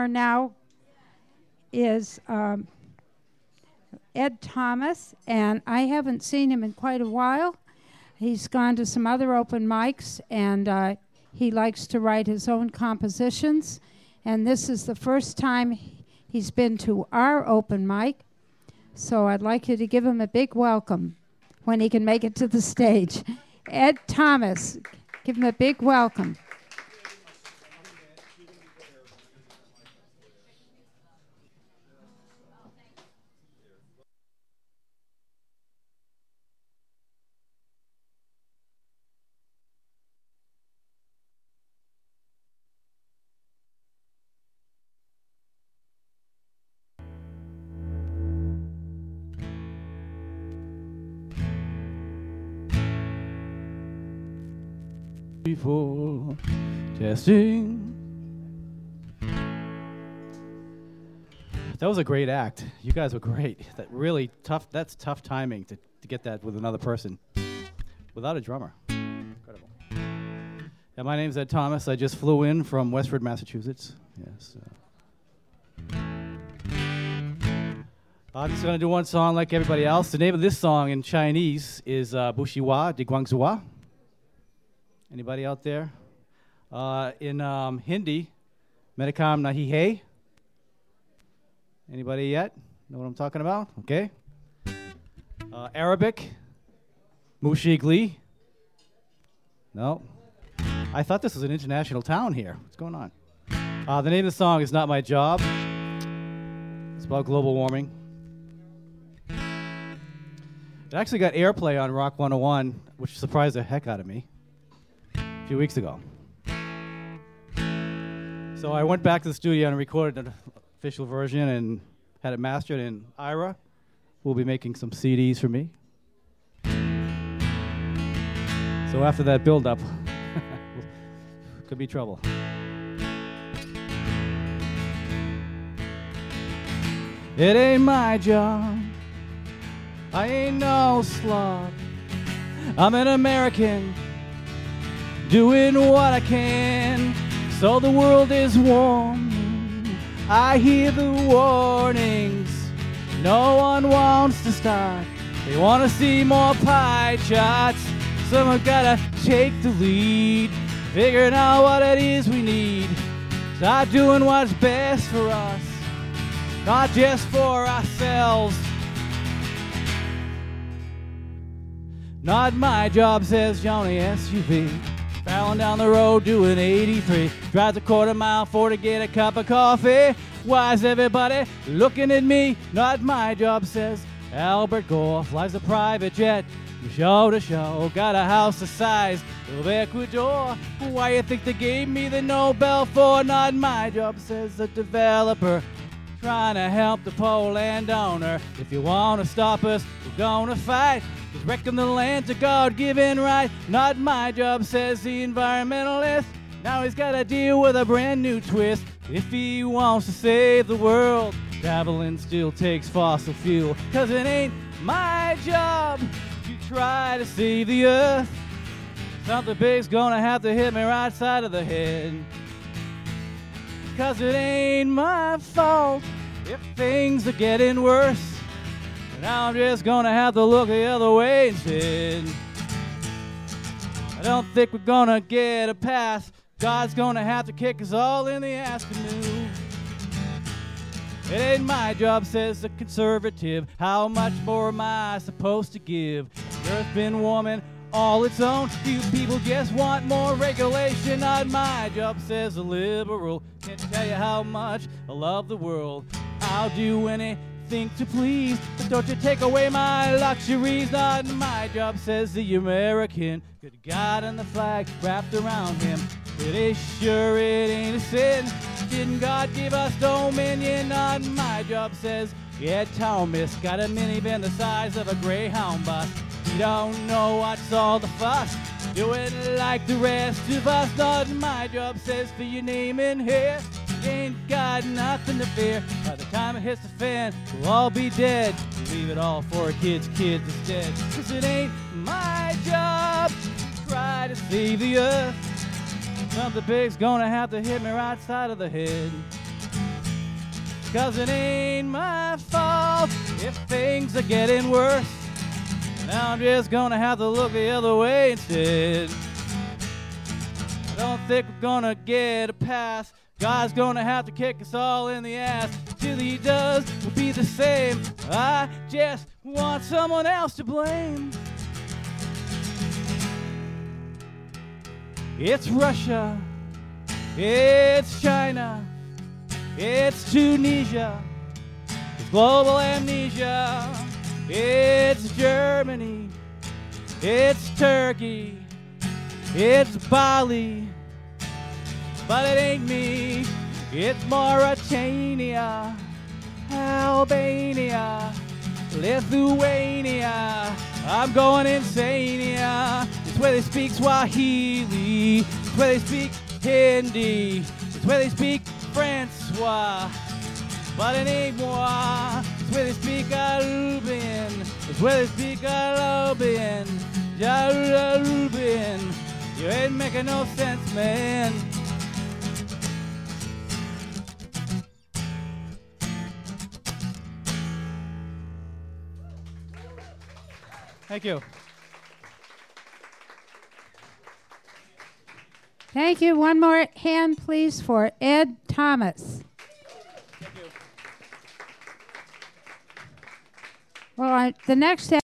drummer now is Ed Thomas, and I haven't seen him in quite a while. He's gone to some other open mics, and he likes to write his own compositions. And this is the first time he's been to our open mic, so I'd like you to give him a big welcome when he can make it to the stage. Ed Thomas, give him a big welcome. Before testing. That was a great act. You guys were great. That really tough. That's tough timing to get that with another person, without a drummer. Incredible. Yeah, my name's Ed Thomas. I just flew in from Westford, Massachusetts. Yes. I'm just gonna do one song like everybody else. The name of this song in Chinese is Bushiwa de Guangzhou. Anybody out there? In Hindi, Medikam Nahi Hai. Anybody yet? Know what I'm talking about? Okay. Arabic, Mushigli. No. I thought this was an international town here. What's going on? The name of the song is Not My Job. It's about global warming. It actually got airplay on Rock 101, which surprised the heck out of me. A few weeks ago. So I went back to the studio and recorded an official version and had it mastered, and Ira will be making some CDs for me. So after that build-up, could be trouble. It ain't my job, I ain't no slob, I'm an American, doing what I can, so the world is warm. I hear the warnings. No one wants to stop. They want to see more pie charts. Someone gotta take the lead, figuring out what it is we need. Start doing what's best for us, not just for ourselves. Not my job, says Johnny SUV. Barreling down the road doing 83. Drives a quarter mile for to get a cup of coffee. Why's everybody looking at me? Not my job, says Albert Gore. Flies a private jet from show to show. Got a house the size of Ecuador. Why you think they gave me the Nobel for? Not my job, says the developer. Trying to help the poor landowner. If you want to stop us, we're gonna fight. Wrecking the land's a God-given right. Not my job, says the environmentalist. Now he's got to deal with a brand new twist. If he wants to save the world, traveling still takes fossil fuel. Cause it ain't my job to try to save the earth. Something big's gonna have to hit me right side of the head. Cause it ain't my fault if things are getting worse. Now I'm just gonna have to look the other way instead. I don't think we're gonna get a pass. God's gonna have to kick us all in the ass to move. It ain't my job, says the conservative. How much more am I supposed to give? The earth's been warming all its own. You people just want more regulation. Not my job, says the liberal. Can't tell you how much I love the world. I'll do anything to please, but don't you take away my luxuries. Not my job, says the American. Good God and the flag wrapped around him. Pretty sure it ain't a sin. Didn't God give us dominion? Not my job, says Ed Thomas. Got a minivan the size of a Greyhound bus. You don't know what's all the fuss. Do it like the rest of us. Not my job, says for your name in here. Ain't got nothing to fear. By the time it hits the fan, we'll all be dead. Leave it all for our kids instead. Cause it ain't my job to try to save the earth. Something big's gonna have to hit me right side of the head. 'cause it ain't my fault if things are getting worse. Now I'm just gonna have to look the other way instead. I don't think we're gonna get a pass. God's gonna have to kick us all in the ass. Till he does, we'll be the same. I just want someone else to blame. It's Russia, it's China, it's Tunisia, it's global amnesia. It's Germany, it's Turkey, it's Bali, but it ain't me. It's Mauritania, Albania, Lithuania. I'm going insane, yeah. It's where they speak Swahili, it's where they speak Hindi, it's where they speak Francois, but it ain't moi. It's where they speak Albanian, it's where they speak Albanian, Albanian. You ain't making no sense, man. Thank you. Thank you. One more hand, please, for Ed Thomas. Thank you. Well, the next